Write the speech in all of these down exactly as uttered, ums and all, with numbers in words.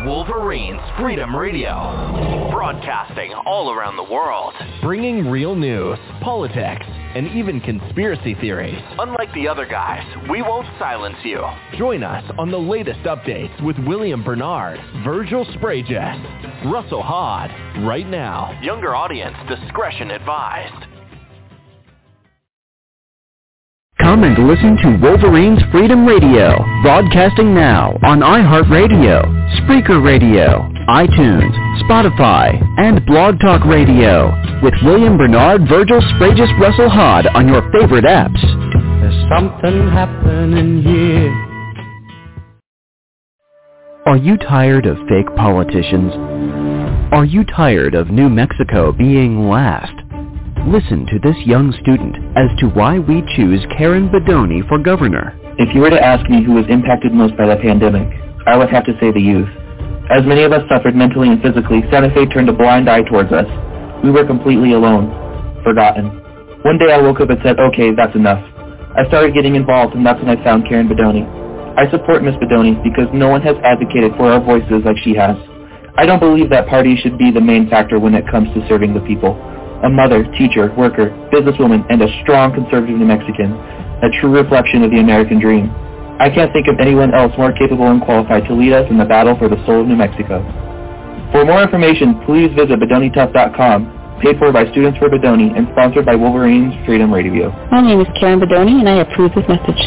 Wolverines Freedom Radio, broadcasting all around the world, bringing real news, politics, and even conspiracy theories. Unlike the other guys, we won't silence you. Join us on the latest updates with William Bernard, Virgil Spragus, Russell Hod, right now. Younger audience discretion advised. Come and listen to Wolverines Freedom Radio, broadcasting now on iHeartRadio, Spreaker Radio, iTunes, Spotify, and Blog Talk Radio, with William Bernard, Virgil Spragus, Russell Hod on your favorite apps. There's something happening here. Are you tired of fake politicians? Are you tired of New Mexico being last? Listen to this young student as to why we choose Karen Bedonie for governor. If you were to ask me who was impacted most by the pandemic, I would have to say the youth. As many of us suffered mentally and physically, Santa Fe turned a blind eye towards us. We were completely alone, forgotten. One day I woke up and said, okay, that's enough. I started getting involved, and that's when I found Karen Bedonie. I support Miss Bedonie because no one has advocated for our voices like she has. I don't believe that party should be the main factor when it comes to serving the people. A mother, teacher, worker, businesswoman, and a strong conservative New Mexican, a true reflection of the American dream. I can't think of anyone else more capable and qualified to lead us in the battle for the soul of New Mexico. For more information, please visit Bedonie Tough dot com, paid for by Students for Bedonie and sponsored by Wolverines Freedom Radio. My name is Karen Bedonie, and I approve this message.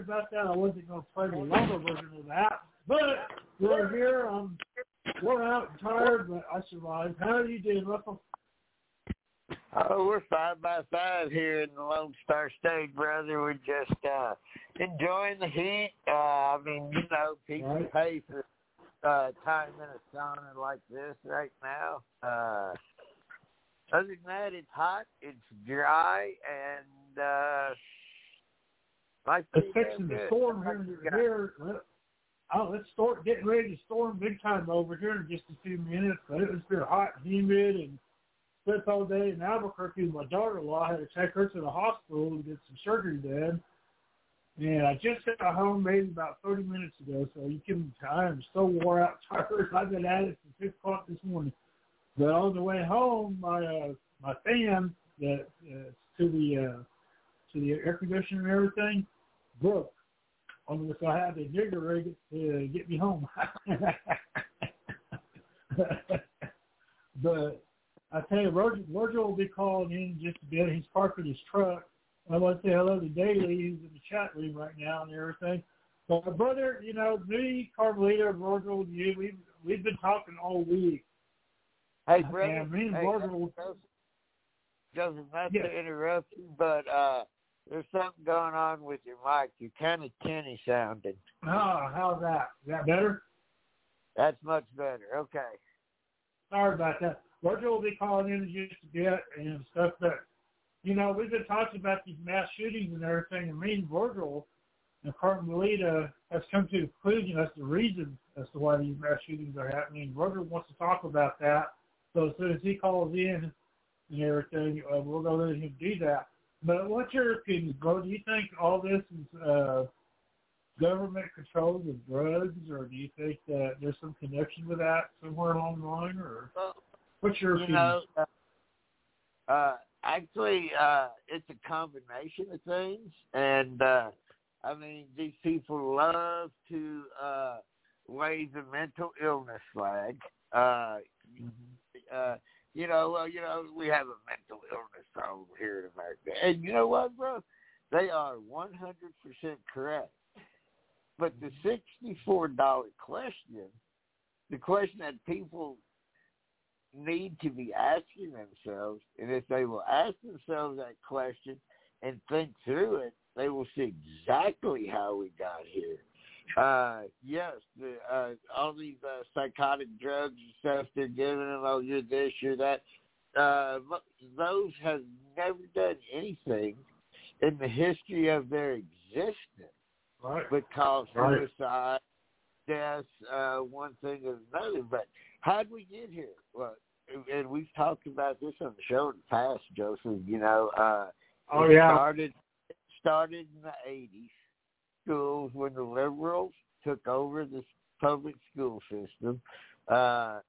about that. I wasn't going to play the longer version of that. But we're here. I'm we're out and tired, but I survived. How are you doing, Russell? Oh, we're side by side here in the Lone Star State, brother. We're just uh, enjoying the heat. Uh, I mean, you know, people right. pay for uh, time in a sauna like this right now. Uh, other than that, it's hot, it's dry, and uh, like it's fixing the storm here. here. Oh, let's start getting ready to storm big time over here in just a few minutes. But it was been hot and humid and spent all day in Albuquerque. My daughter-in-law had to take her to the hospital and get some surgery done. And I just got home maybe about thirty minutes ago, so you can. I am so wore out, tired. I've been at it since six o'clock this morning. But on the way home, my uh, my fan that uh, to the uh, to the air conditioner and everything broke. On which I had to jigger rig it to get me home. But I tell you, Roger, Roger will be calling in just a bit. He's parking his truck. I want to say hello to Daly. He's in the chat room right now and everything. But my brother, you know, me, Carmelita, Roger, you, we've, we've been talking all week. Hey, brother. And me and hey, Roger will... Joseph, not yes. to interrupt you, but uh, there's something going on with your mic. You're kind of tinny sounding. Oh, how's that? Is that better? That's much better. Okay. Sorry about that. Roger will be calling in just a bit and stuff, but, you know, we've been talking about these mass shootings and everything, and me and Virgil and Carmelita has come to the conclusion as to the reason as to why these mass shootings are happening. Virgil wants to talk about that, so as soon as he calls in and everything, uh, we'll go let him do that. But what's your opinion, bro? Do you think all this is uh, government control of drugs, or do you think that there's some connection with that somewhere along the line, or well, what's your you opinion? Know, uh, uh, actually, uh, it's a combination of things, and uh, I mean, these people love to uh, wave the mental illness flag. Uh, mm-hmm. uh, you know, well, you know, we have a mental illness problem here in America, and you know what, bro? They are one hundred percent correct. But the sixty-four dollars question, the question that people need to be asking themselves, and if they will ask themselves that question and think through it, they will see exactly how we got here. Uh, yes, the, uh, all these uh, psychotic drugs and stuff they're giving them, oh, you're this, you're that, uh, those have never done anything in the history of their existence. Right. But cause right. suicide, death, uh, one thing or another. But how did we get here? Well, and we've talked about this on the show in the past, Joseph. You know, uh, oh it yeah, started it started in the eighties. Schools when the liberals took over the public school system, uh,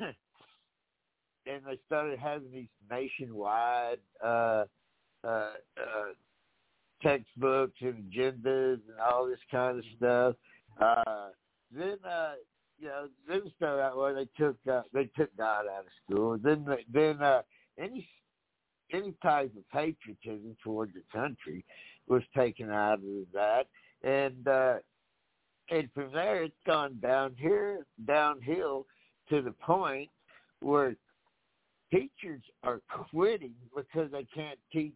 and they started having these nationwide uh, uh, uh, textbooks and agendas and all this kind of stuff. Uh, then, uh, you know, then it started out where they took uh, they took God out of school. Then, then uh, any any type of patriotism toward the country was taken out of that, and uh, and from there it's gone down here downhill to the point where teachers are quitting because they can't teach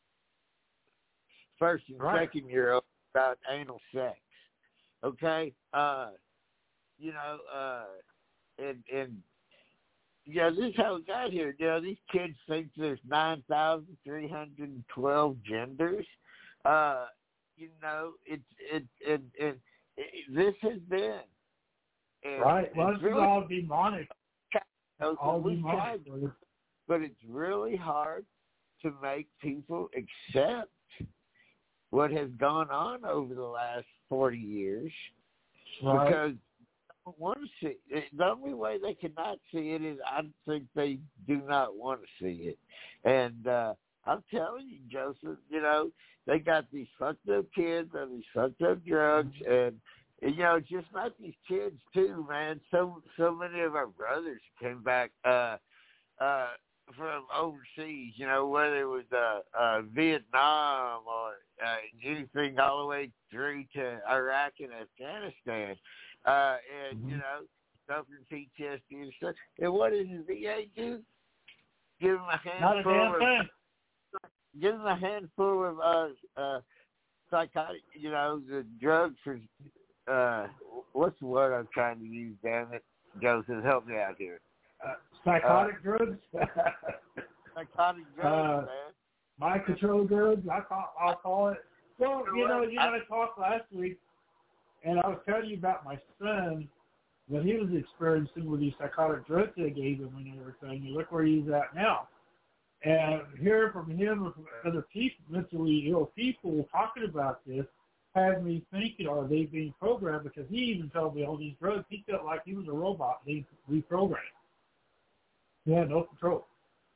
first and right. second year old about anal sex. Okay? Uh, you know, uh, and, and, yeah, this is how it got here. You know, these kids think there's nine thousand three hundred twelve genders. Uh, you know, it's, it, it, it, it, this has been. And right. Well, it's really, all demonic. All demonic. But it's really hard to make people accept what has gone on over the last forty years, right. because they don't want to see it. The only way they cannot see it is I think they do not want to see it. And uh, I'm telling you, Joseph, you know, they got these fucked up kids and these fucked up drugs, and, and you know, it's just not these kids too, man. So so many of our brothers came back. Uh, uh, from overseas, you know, whether it was uh, uh, Vietnam or uh, anything all the way through to Iraq and Afghanistan, uh, and, mm-hmm. you know, suffering P T S D and stuff. And what does the V A do? Give them a handful Not a damn of, thing. give them a handful of uh, uh, psychotic, you know, the drugs for, uh, what's the word I'm trying to use, damn it? Joseph, help me out here. Uh, psychotic uh, drugs? psychotic drugs, uh, man. Mind control drugs, I call, I'll call it. Well, you know, you and I talked last week, and I was telling you about my son, what he was experiencing with these psychotic drugs they gave him and everything. And look where he's at now. And hearing from him or from other people, mentally ill people talking about this, had me thinking, are they being programmed? Because he even told me all these drugs, he felt like he was a robot being reprogrammed. He had no control.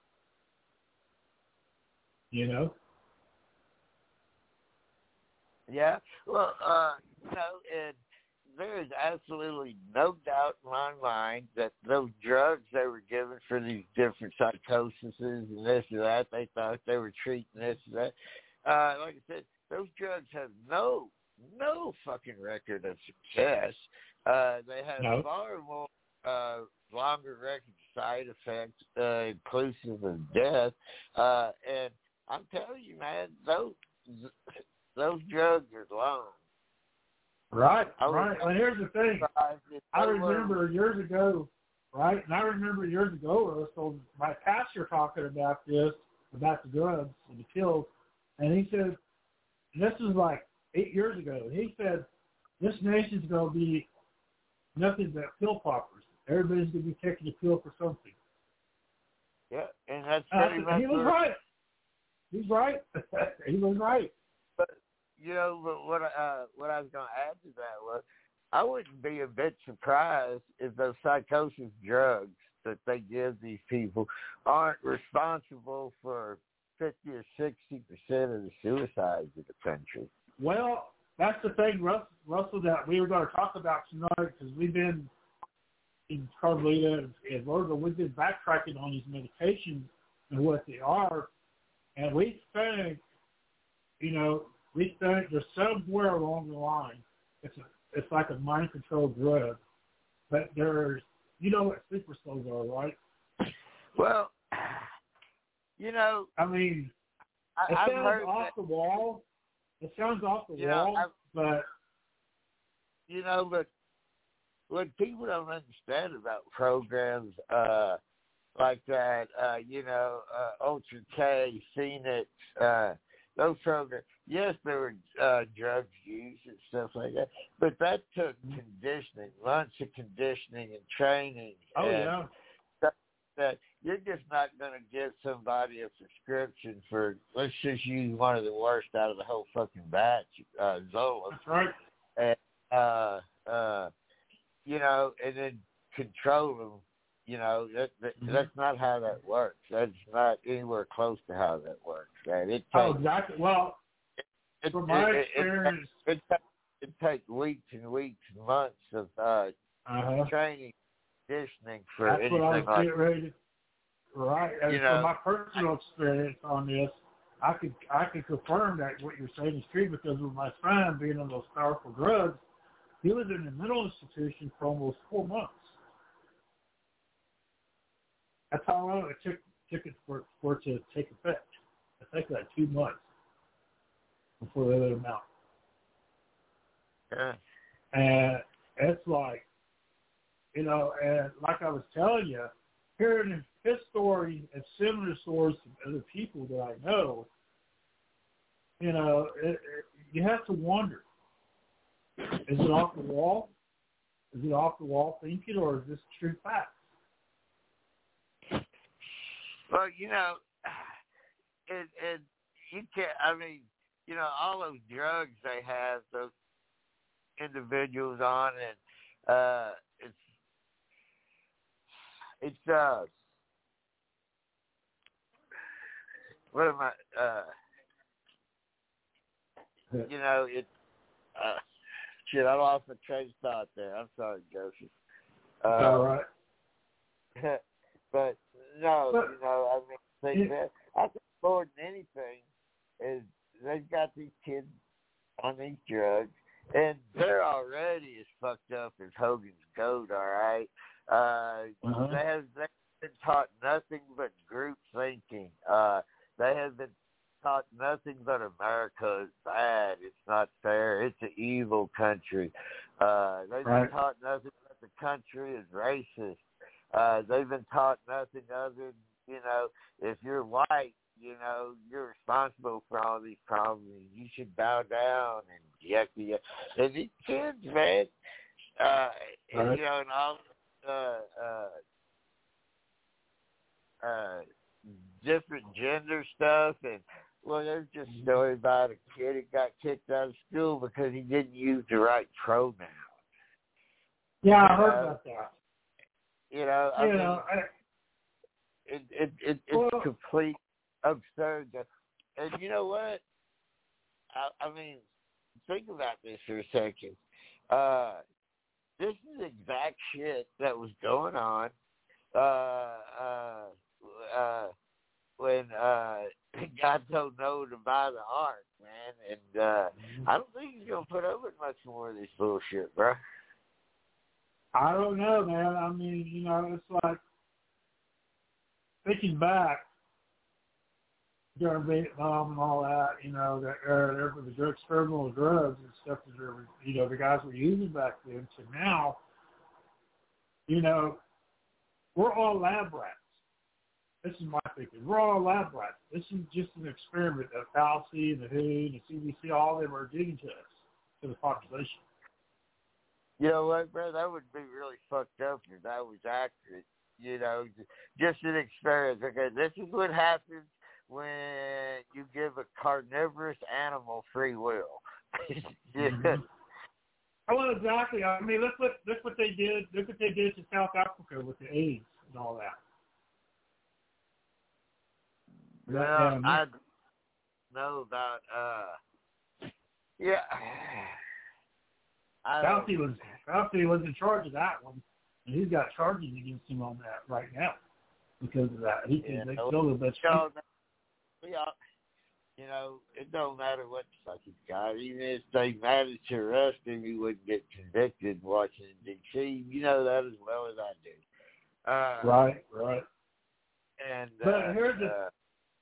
You know? Yeah. Well, uh, you know, and there is absolutely no doubt in my mind that those drugs they were given for these different psychoses and this and that, they thought they were treating this and that. Uh, like I said, those drugs have no, no fucking record of success. Uh, they have no. far more uh, longer record of side effects, uh, inclusive of death. Uh, and I'm telling you, man, those those drugs are long. Right, right. Well, here's the thing. I remember years ago, right, and I remember years ago, so my pastor talking about this, about the drugs and the pills, and he said, this was like eight years ago, he said, this nation's going to be nothing but pill poppers. Everybody's going to be taking a pill for something. Yeah, and that's pretty much... He was right. He's right. He was right. But, you know, but what, uh, what I was going to add to that was, I wouldn't be a bit surprised if those psychosis drugs that they give these people aren't responsible for fifty or sixty percent of the suicides in the country. Well, that's the thing, Russell, Russell that we were going to talk about tonight, because we've been, in Carmelita and Virgo, we've been backtracking on these medications and what they are, and we think, you know, we think there's somewhere along the line, it's a, it's like a mind control drug, but there's, you know what sleeper cells are, right? Well, you know, I mean, it I, sounds off that, the wall. It sounds off the wall, know, but you know, but what people don't understand about programs uh, like that, uh, you know, uh, Ultra K, Phoenix, uh, those programs. Yes, there were uh, drugs used and stuff like that, but that took conditioning, months of conditioning and training. Oh and yeah. That, that you're just not going to give somebody a prescription for. Let's just use one of the worst out of the whole fucking batch, uh, Zola. That's right. And uh, uh, you know, and then control them. You know, that, that mm-hmm. that's not how that works. That's not anywhere close to how that works. Right? It takes, oh, exactly. Well, it, from my it, experience, it, it, it, it takes weeks and weeks, and months of uh, uh-huh. training, conditioning for that's anything what I was like getting ready to, right. And you from know, my personal experience on this, I could I could confirm that what you're saying is true, because with my son being on those powerful drugs, he was in a mental institution for almost four months. That's how long it took, took it for, for it to take effect. I think like two months before they let him out. Yeah. And it's like, you know, and like I was telling you, hearing his story and similar stories from other people that I know, you know, it, it, you have to wonder, is it off the wall? Is it off the wall thinking, or is this true fact? Well, you know, it, it, you can't, I mean, you know, all those drugs they have those individuals on, and uh, it's, it's, uh, what am I, uh, you know, it, uh, shit, I lost my train of thought there. I'm sorry, Joseph. Uh, all right. But no, but, you know, I mean, think that I think more than anything is they've got these kids on these drugs, and they're already as fucked up as Hogan's Goat. All right, uh, uh-huh. they have they've been taught nothing but group thinking. Uh, they have been taught nothing but America is bad. It's not fair. It's an evil country. Uh, they've right. been taught nothing but the country is racist. Uh, they've been taught nothing other than, you know, if you're white, you know, you're responsible for all these problems. You should bow down and yuck, yuck. And these kids, man, uh, right. you know, and all uh, uh, uh, different gender stuff. And, well, there's just a story about a kid that got kicked out of school because he didn't use the right pronoun. Yeah, I you heard know? about that. You know, I you mean, know, I, it, it, it, it's well, complete absurd. And you know what? I, I mean, think about this for a second. Uh, this is the exact shit that was going on uh, uh, uh, when uh, God told Noah to buy the ark, man. And uh, I don't think he's going to put up with much more of this bullshit, bro. I don't know, man. I mean, you know, it's like thinking back during Vietnam and all that, you know, that uh, there were the drug experimental drugs and stuff that there were, you know, the guys were using back then. So now, you know, we're all lab rats. This is my thinking. We're all lab rats. This is just an experiment that Fauci and the W H O and the C D C, all of them are doing to us, to the population. You know what, bro? That would be really fucked up if that was accurate. You know, just an experience. Okay, this is what happens when you give a carnivorous animal free will. yeah. Mm-hmm. Well, exactly. I mean, look what look what they did. Look what they did to South Africa with the AIDS and all that. Well, um, I know about. uh Yeah. Fauci was Fauci was in charge of that one, and he's got charges against him on that right now because of that. He yeah, they killed the best. We all, you know, it don't matter what the fuck he's got. Even if they managed to arrest him, he wouldn't get convicted in Washington D C. You know that as well as I do. Uh, right, right. And but uh, here's the uh,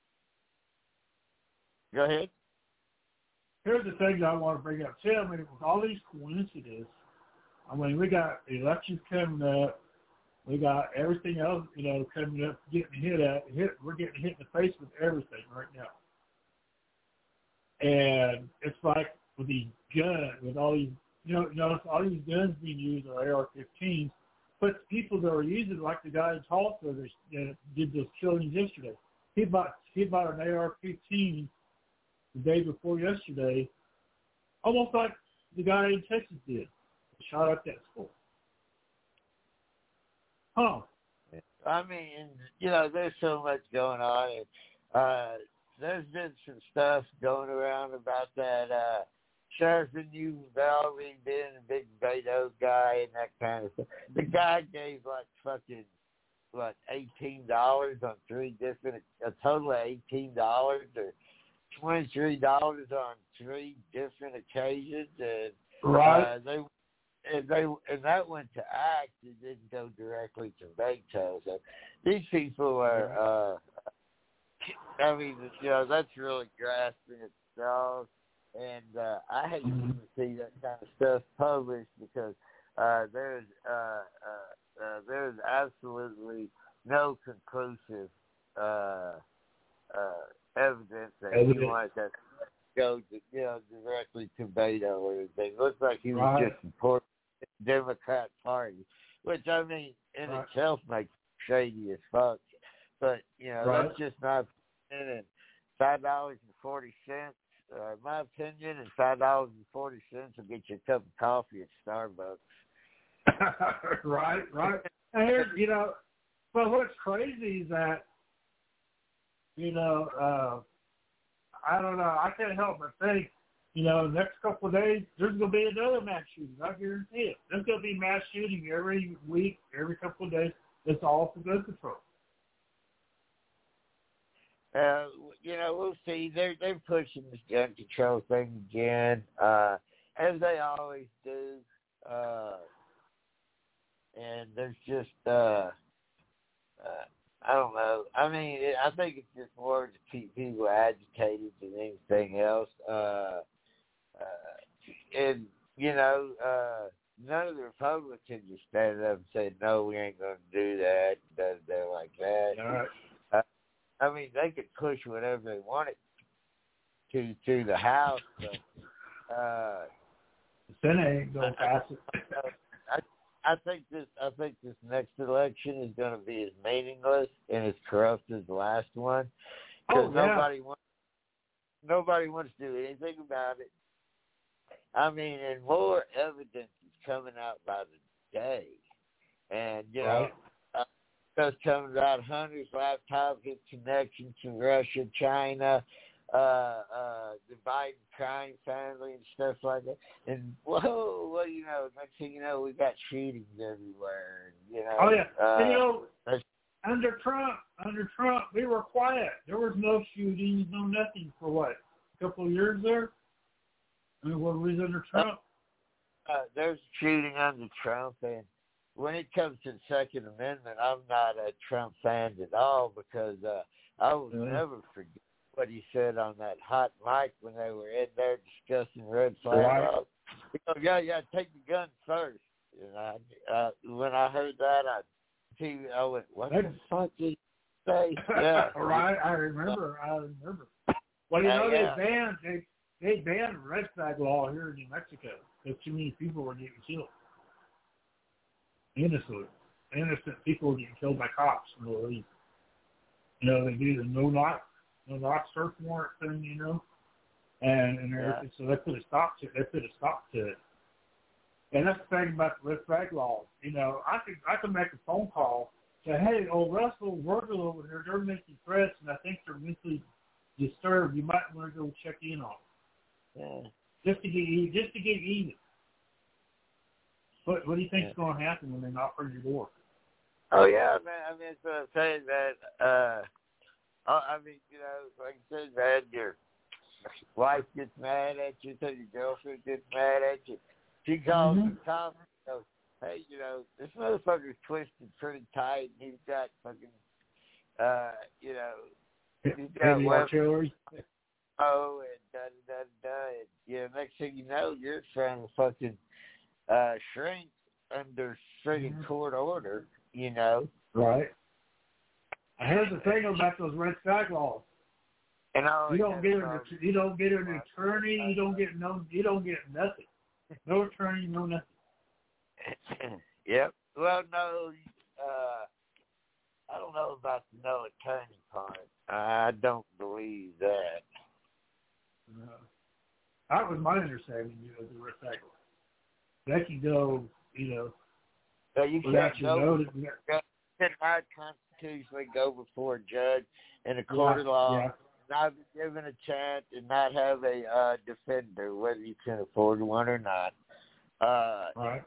go ahead. Here's the thing that I want to bring up too. I mean, with all these coincidences, I mean, we got elections coming up. We got everything else, you know, coming up, getting hit at. Hit, we're getting hit in the face with everything right now. And it's like with these guns, with all these, you know, notice all these guns being used are A R fifteens, but people that are using, like the guy in Tulsa that uh, did those killings yesterday, he bought he bought an A R fifteen the day before yesterday, almost like the guy in Texas did, shot up that school. Huh. I mean, you know, there's so much going on. And, uh, there's been some stuff going around about that uh, sheriff in New Valley being a big Beto guy and that kind of stuff. The guy gave like fucking, what, eighteen dollars on three different, a total of eighteen dollars or twenty-three dollars on three different occasions. And, right. Uh, they And they and that went to ACT. It didn't go directly to Beto. So these people are, uh, I mean, you know, that's really grasping at straws. And uh, I hate to see that kind of stuff published because uh, there's uh, uh, uh, there's absolutely no conclusive uh, uh, evidence that evidence. he wanted that go to, you know, directly to Beto or anything. It looks like he was right. just supporting the Democrat Party, which, I mean, in right. itself makes shady as fuck. But, you know, right. that's just my opinion. And five dollars and forty cents, uh, my opinion, and five dollars and forty cents will get you a cup of coffee at Starbucks. right, right. And here's, you know, but what's crazy is that, you know, uh, I don't know, I can't help but think, you know, the next couple of days, there's going to be another mass shooting. I guarantee it. There's going to be mass shooting every week, every couple of days. It's all for gun control. uh, you know, we'll see. They're they're pushing this gun control thing again, uh, as they always do. Uh, and there's just, uh, uh, I don't know. I mean, it, I think it's just more to keep people agitated than anything else. Uh, uh, and you know, uh, none of the Republicans are standing up and saying, "No, we ain't going to do that." That they're like that. All right. I mean, they could push whatever they wanted to through the House, but uh, the Senate ain't going to pass it. I, I think this. I think this next election is going to be as meaningless and as corrupt as the last one, because oh, yeah. nobody wants. Nobody wants to do anything about it. I mean, and more evidence is coming out by the day, and you know. Right. Stuff coming about Hunter's laptop, his connection to Russia, China, uh, uh, the Biden crime family and stuff like that. And whoa, well, you know, next thing you know, we got shootings everywhere. You know. Oh yeah, uh, and, you know, under Trump, under Trump, we were quiet. There was no shootings, no nothing for what, a couple of years there. I mean, what was under Trump? Uh, uh, there's shooting under Trump, and when it comes to the Second Amendment, I'm not a Trump fan at all, because uh, I will mm-hmm. never forget what he said on that hot mic when they were in there discussing red flag right. laws. He goes, yeah, yeah, take the gun first. And I, uh, when I heard that, I, I went, what That's, the fuck did he say? Yeah, right. I remember. I remember. Well, you know, uh, yeah. they banned they they banned red flag law here in New Mexico because too many people were getting killed. Innocent, innocent people getting killed by cops. You know, they, you know, they do the no knock, no knock search warrant thing, you know, and and yeah. so they put a stop to they put a stop to it. And that's the thing about the red flag laws. You know, I could I could make a phone call, say, hey, old Russell Virgil over here, they're making threats, and I think they're mentally disturbed. You might want to go check in on them. Yeah. Just to get just to get even. What, what do you think is yeah. going to happen when they knock on your door? Oh, yeah, man. I mean, so I'm saying that, uh, I mean, you know, like you said, man, your wife gets mad at you, so your girlfriend gets mad at you. She calls mm-hmm. the cops and goes, hey, you know, this motherfucker's twisted pretty tight, and he's got fucking, uh, you know, he's got artillery. Oh, and da-da-da-da. And, you know, next thing you know, you're trying to fucking Uh, shrink under friggin' mm-hmm. court order, you know. Right. And here's the thing about those red flag laws. And you don't get an you don't get an attorney. You don't get no. You don't get nothing. No attorney. No nothing. Yep. Well, no. Uh, I don't know about the no attorney part. I don't believe that. No. That was my understanding of the red flag law. They can go, you know, so you without can't you go, notice. You cannot constitutionally go before a judge in a court yeah, of law, yeah. not be given a chance, and not have a uh, defender, whether you can afford one or not. Uh, right.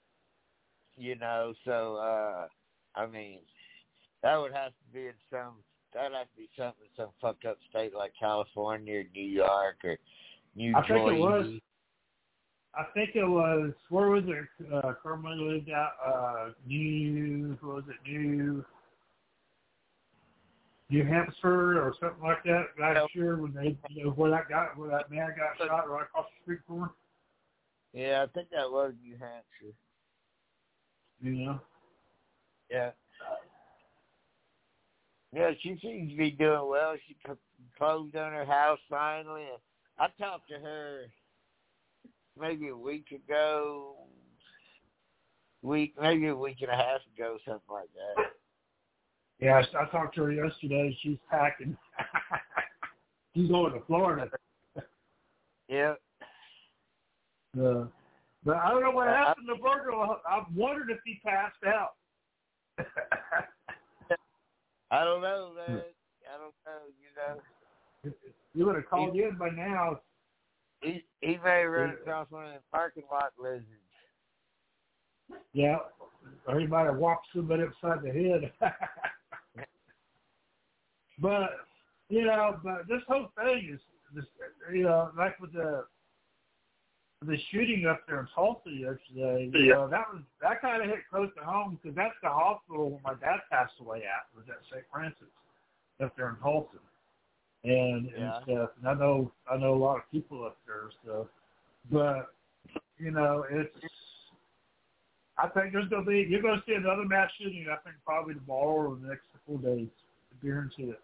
You know, so, uh, I mean, that would have to be in some, that would have to be something in some fucked up state like California or New York or New I Jersey. think it was. I think it was, where was it, uh, Carmen lived out, uh, New, what was it, New, New Hampshire or something like that, last year when they, you know, where that guy, where that man got shot right across the street from him. Yeah, I think that was New Hampshire. You know? Yeah. Yeah, she seems to be doing well. She closed on her house finally. I talked to her maybe a week ago, week maybe a week and a half ago, something like that. Yeah, I, I talked to her yesterday. She's packing. She's going to Florida. Yeah. Uh, but I don't know what happened to Virgil. I wondered if he passed out. I don't know, man. I don't know, you know. You would have called he, in by now. He he may have run across one of the parking lot lizards. Yeah, or he might have walked somebody upside the head. But You know, but this whole thing is, this, you know, like with the the shooting up there in Tulsa yesterday. You know, that was that kind of hit close to home because that's the hospital where my dad passed away at, was at Saint Francis up there in Tulsa, and, yeah. and stuff. And I know I know a lot of people up there and stuff, but you know, it's. I think there's gonna be you're gonna see another mass shooting. I think probably tomorrow or the next couple of days. I guarantee it.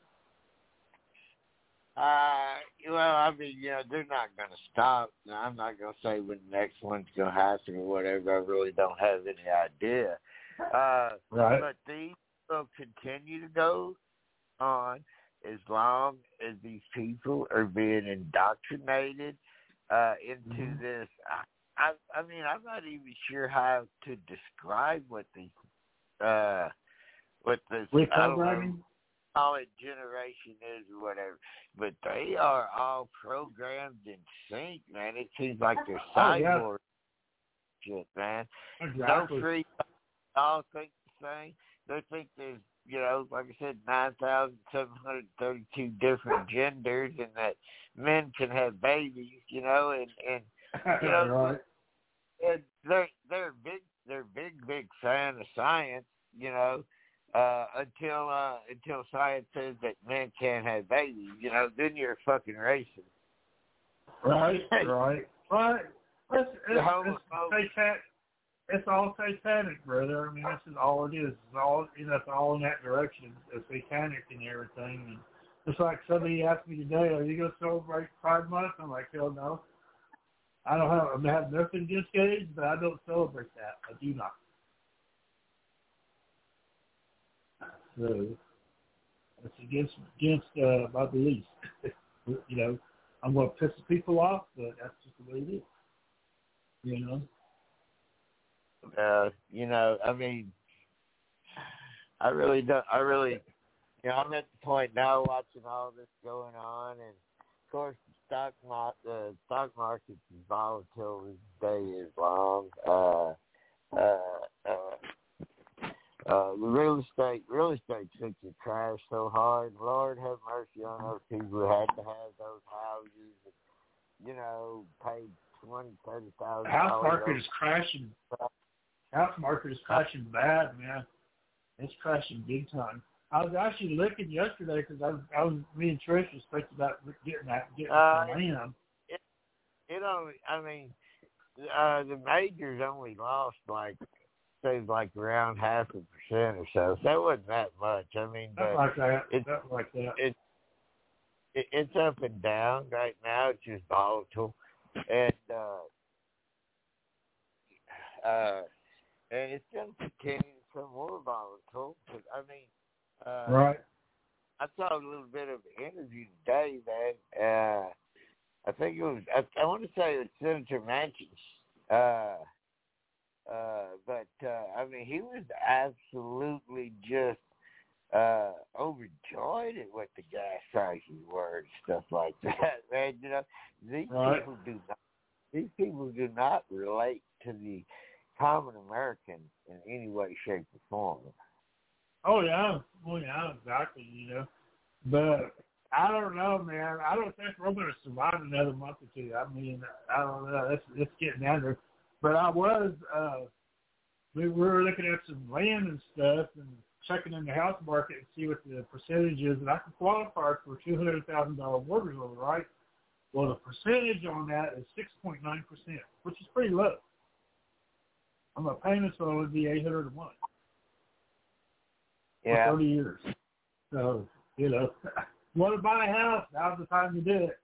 Uh, well, I mean, you know, they're not going to stop. Now, I'm not going to say when the next one's going to happen or whatever. I really don't have any idea. Uh, right. But these will continue to go on as long as these people are being indoctrinated uh, into mm-hmm. this. I, I, I mean, I'm not even sure how to describe what the uh, what this. Reprogramming. Call it generation is or whatever, but they are all programmed in sync, man. It seems like they're cyborg oh, yeah. shit, man. Exactly. No free, all think the same. They think there's, you know, like I said, nine thousand seven hundred thirty-two different genders, and that men can have babies, you know, and and you know, right. and they're they're big, they're big, big fan of science, you know. Uh, until uh, until science says that men can't have babies, you know, then you're a fucking racist. Right, right, right. It's, it's, it's, satanic, it's all satanic, brother. I mean, this is all it is. It's all, you know, it's all in that direction. It's satanic and everything. And it's like somebody asked me today, "Are you going to celebrate Pride Month?" I'm like, "Hell no. I don't have. I have nothing against gays, but I don't celebrate that. I do not." So it's against against uh, my beliefs. You know, I'm going to piss people off, but that's just the way it is. You know. Uh, you know, I mean, I really don't. I really, you know, I'm at the point now watching all this going on, and of course, the stock market, the stock market is volatile as day is long. Uh, uh, uh, Uh, the real estate, real estate took the crash so hard. Lord have mercy on those people who had to have those houses, and, you know, paid twenty, thirty thousand. House market is crashing. House market is crashing bad, man. It's crashing big time. I was actually looking yesterday because I was, I was, me and Trish was thinking about getting that, getting uh, some land. It, it only, I mean, uh, the majors only lost like. Seems like around half a percent or so. So that wasn't that much. I mean, but like that. It's like that. It, it, it's up and down right now. It's just volatile, and uh, uh, and it's going to continue to become more volatile. Cause, I mean, uh, right. I saw a little bit of an interview today, man. Uh, I think it was. I, I want to say it was Senator Manchin. Uh, Uh, but, uh, I mean, he was absolutely just uh, overjoyed at what the gas prices were and stuff like that, man. You know, these right. people do not, these people do not relate to the common American in any way, shape, or form. Oh, yeah. Oh, yeah, exactly, you know. But I don't know, man. I don't think we're going to survive another month or two. I mean, I don't know. It's, it's getting down there. But I was, uh, we were looking at some land and stuff and checking in the house market and see what the percentage is. And I can qualify for two hundred thousand dollars mortgage loan, right? Well, the percentage on that is six point nine percent, which is pretty low. On my payments, so it would be eight hundred a month. Yeah. For thirty years. So, you know, want to buy a house, now's the time to do it.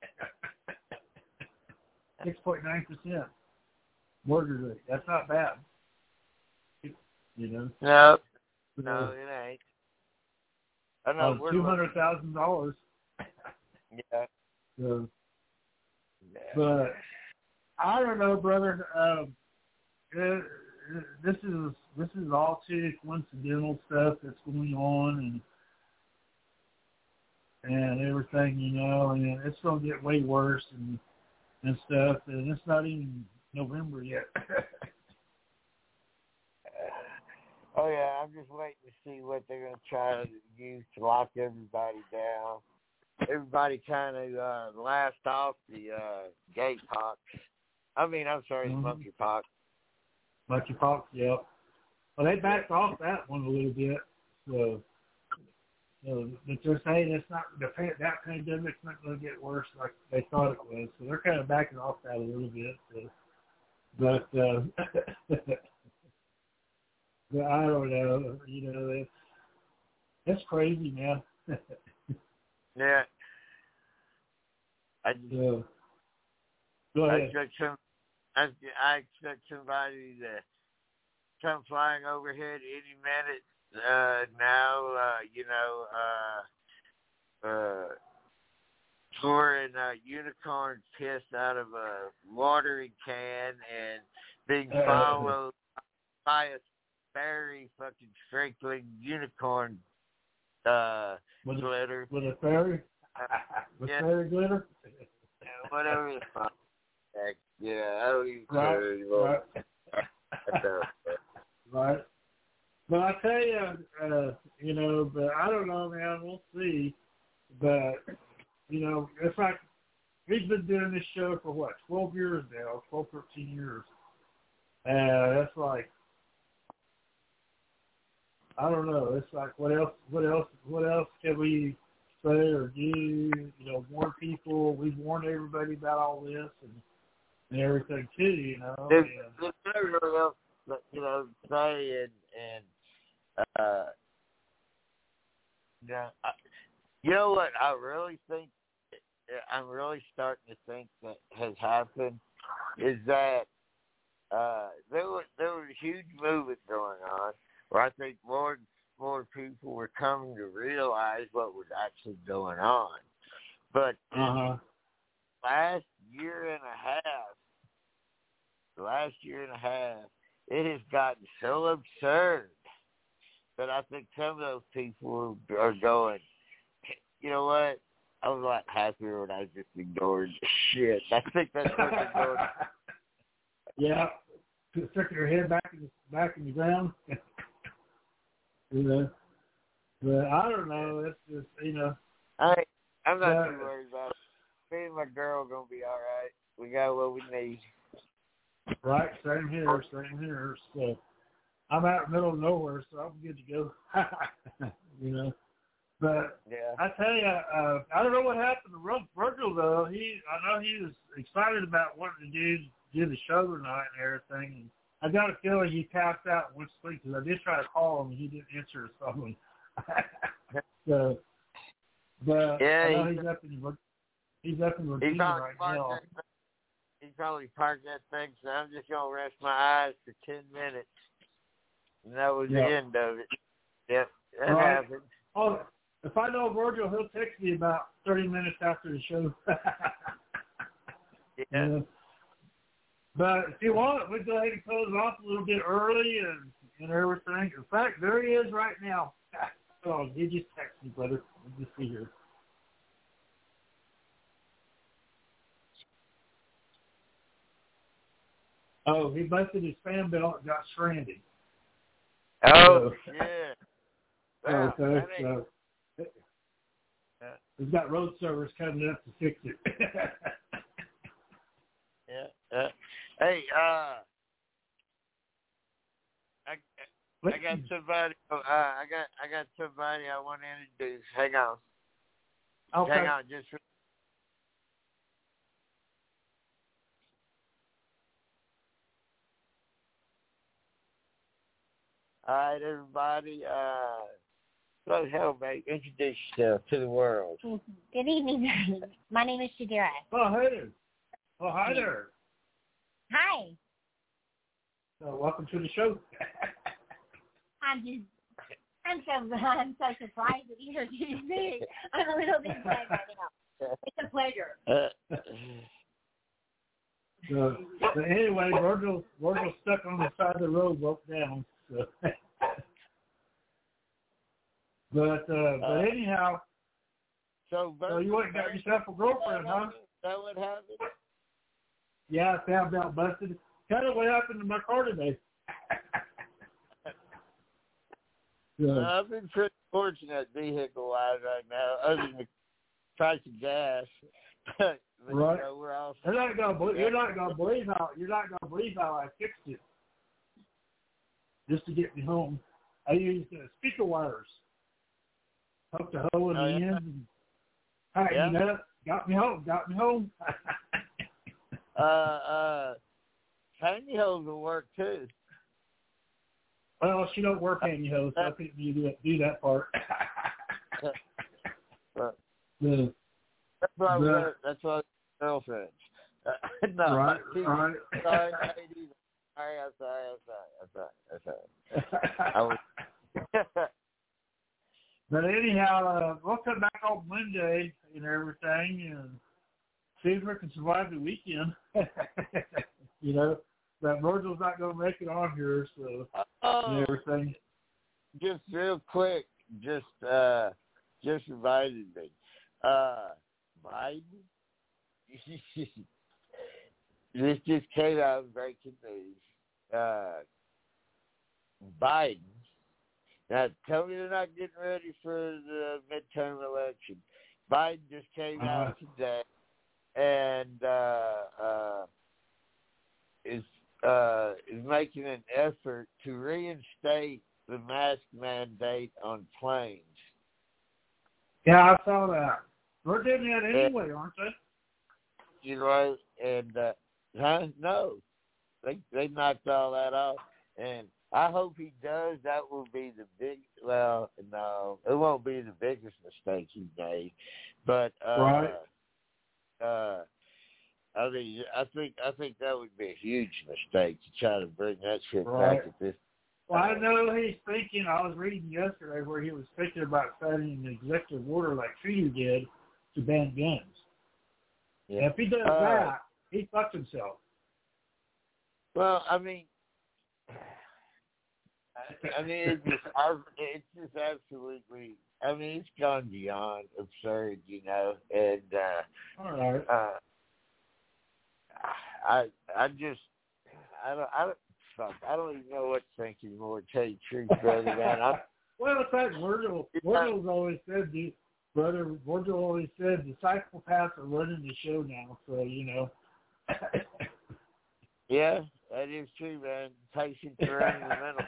six point nine percent. Mortgage rate. That's not bad. You know? No. So, no, it ain't. I know. Uh, two hundred thousand dollars. Yeah. So, yeah. But, I don't know, brother. Um, it, it, this is this is all too coincidental stuff that's going on and and everything, you know, and it's going to get way worse and, and stuff, and it's not even November yet. Oh, yeah, I'm just waiting to see what they're going to try to use to lock everybody down. everybody kind of uh, laughed off the uh, gay pox. I mean, I'm sorry, mm-hmm. monkeypox. Monkeypox, yeah. Well, they backed off that one a little bit. So, so but they're saying it's not the that pandemic's not going to get worse like they thought it was. So they're kind of backing off that a little bit. So. But, uh, but I don't know. You know, it's it's crazy, man. Yeah. I just, uh, go I ahead. expect some, I, I expect somebody to come flying overhead any minute uh, now. Uh, you know, uh, uh, pouring uh, unicorn piss out of a watering can and being followed uh, by a fairy fucking sprinkling unicorn uh, with glitter. A, with a fairy? With yeah. fairy glitter? Whatever the fuck. Yeah, I don't even right, care anymore. Right. Right. But I tell you, uh, you know, but I don't know, man. We'll see. But, you know, it's like we've been doing this show for, what, twelve years now, twelve, thirteen years. And it's like, I don't know. It's like, what else, what else, what else can we say or do, you know, warn people? We've warned everybody about all this and, and everything, too, you know. There's, and, there's no really else, you know, say and, and uh, you know, I, you know what I really think, I'm really starting to think that has happened is that uh, there was there was a huge movement going on where I think more more people were coming to realize what was actually going on. But uh-huh. last year and a half, the last year and a half, it has gotten so absurd that I think some of those people are going, you know what? I was a lot happier when I just ignored shit. I think that's what they're doing. Yeah, stick your head back in the, back in the ground. You know, but I don't know. It's just, you know. I I'm not but, too worried about it. Me and my girl gonna be all right. We got what we need. Right, same here, same here. So I'm out in the middle of nowhere, so I'm good to go. You know. But yeah. I tell you, uh, I don't know what happened to Virgil though. He, I know he was excited about wanting to do do the show tonight and everything. And I got a feeling he passed out and went to sleep because I did try to call him and he didn't answer his phone. So, but yeah, I know he's, he's up in he's up in Virginia right now. That, he probably parked that thing. So I'm just gonna rest my eyes for ten minutes, and that was yep. the end of it. Yep, that right. happened. Oh. If I know Virgil, he'll text me about thirty minutes after the show. Yeah. Yeah. But if you want, we'll go ahead and close off a little bit early and, and everything. In fact, there he is right now. Oh, he just texted me, brother. Let me see here. Oh, he busted his fan belt and got stranded. Oh, so, yeah. Wow, okay, so we've got road service coming up to fix it. yeah. Uh, hey, uh, I, I got somebody. Uh, I got I got somebody I want to introduce. Hang on. Okay. Hang on, just. All right, everybody. Uh, so, hell, mate, introduce yourself to the world. Good evening. My name is Shadira. Oh, hey there. Oh, hi there. Hi. So, welcome to the show. I'm just, I'm so, I'm so surprised that you introduced me. I'm a little bit sad right now. It's a pleasure. Uh, so, but anyway, Virgil, Virgil's stuck on the side of the road, broke down. So. But uh, but uh, anyhow, so, so you went and got yourself a girlfriend, huh? Is that what happened? Yeah, I found out busted. Kind of what happened to my car today. So, uh, I've been pretty fortunate vehicle-wise right now, other than price of gas. but, right. You know, we're also, you're not gonna you're not gonna believe how you're not gonna believe how I fixed it just to get me home. I used uh, speaker wires. Hooked a hole in oh, the yeah. end and tightened yeah. it up. Got me home. Got me home. uh, uh, pantyhose will work too. Well, she don't wear pantyhose, so I couldn't do that, do that part. but, the, that's why the, we're that's why we're girlfriends. Uh, no, right, geez, right. Sorry, ladies. Sorry, I'm sorry, I'm sorry, I'm sorry, I'm sorry. I was. But anyhow, uh, we'll come back on Monday and everything and see if we can survive the weekend. You know, that Virgil's not going to make it on here, so oh, and everything. Just real quick, just uh, just reminded me. Uh, Biden. This just came out in breaking news. Uh, Biden. Now, tell me they're not getting ready for the midterm election. Biden just came uh, out today and uh, uh, is uh, is making an effort to reinstate the mask mandate on planes. Yeah, I saw that. We're doing that anyway, and, aren't they? You know, and uh, huh? No, they they knocked all that off, and I hope he does. That will be the big. Well, no, it won't be the biggest mistake he made, but uh, right. Uh, I mean, I think I think that would be a huge mistake to try to bring that shit right. back at this. Well, I know he's thinking. I was reading yesterday where he was thinking about signing an executive order like Treaty did to ban guns. Yeah. If he does uh, that, he fucked himself. Well, I mean. I mean, it's just, it's just absolutely. I mean, it's gone beyond absurd, you know. And uh, all right, uh, I, I just, I don't, I don't, fuck, I don't even know what to think anymore. To tell you the truth, brother, man. I'm, well, it's like Virgil. Virgil's always said, the brother. Virgil always said the psychopaths are running the show now. So you know. Yeah, that is true, man. Patients are running the mental.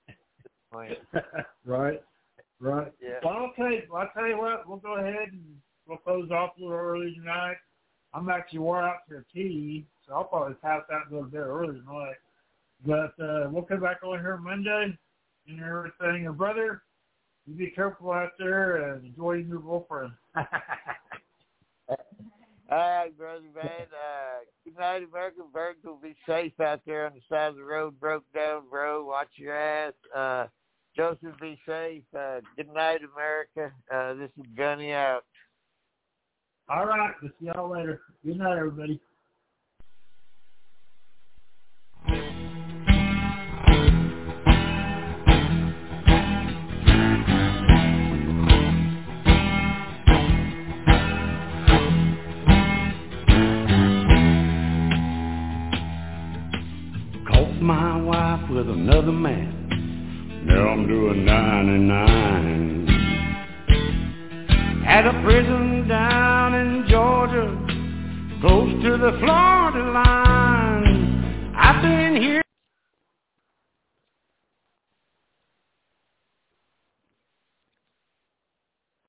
Right, right. Yeah. Well, okay. Well, I'll tell you what. We'll go ahead and we'll close off a little early tonight. I'm actually wore out to a T, so I'll probably pass out and go to bed early tonight. But uh, we'll come back on here Monday and everything. And brother, you be careful out there and enjoy your new girlfriend. All right, brother, man. Uh, good night, American Bird. Will be safe out there on the side of the road. Broke down, bro. Watch your ass. Uh, Joseph, be safe. Uh, good night, America. Uh, this is Gunny out. All right. We'll see y'all later. Good night, everybody. Caught my wife with another man. Now I'm doing ninety-nine. At a prison down in Georgia, close to the Florida line.